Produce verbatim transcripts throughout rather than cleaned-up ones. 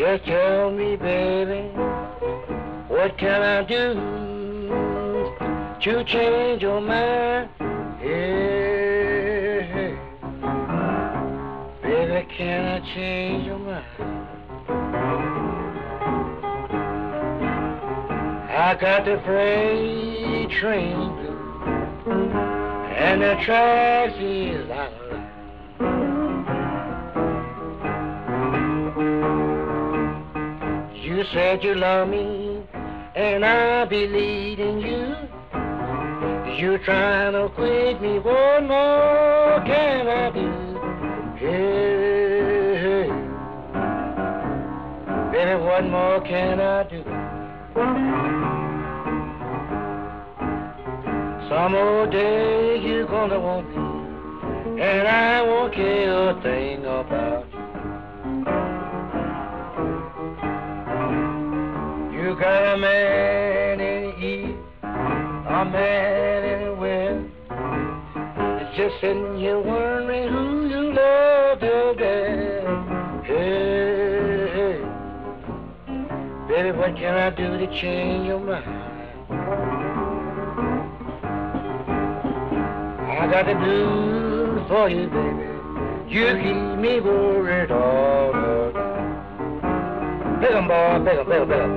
Just tell me, baby, what can I do to change your mind? Yeah, baby, can I change your mind? I got the freight train blue, and the tracks is out of line. You said you love me, and I believe in you. You trying to quit me, what more can I do? Hey, baby, what more can I do? Some old day you gonna want me, and I won't care a thing about you. You got a man in the east, a man in the west. It's just sitting here wondering who you love the best. Hey, hey, baby, what can I do to change your mind? I got the blues for you, baby. You keep me worried all the time. Pick 'em, boy, pick 'em, pick 'em, pick 'em.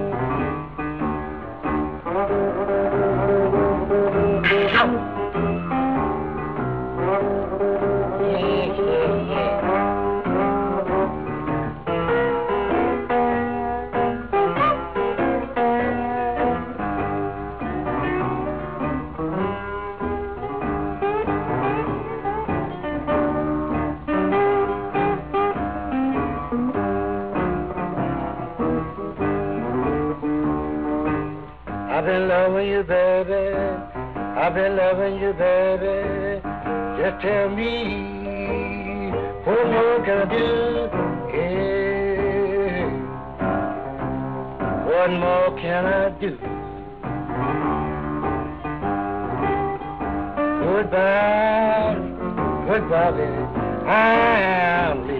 I've been loving you, baby. I've been loving you, baby. Just tell me, what more can I do? Yeah. What more can I do? Goodbye, goodbye, baby. I am leaving.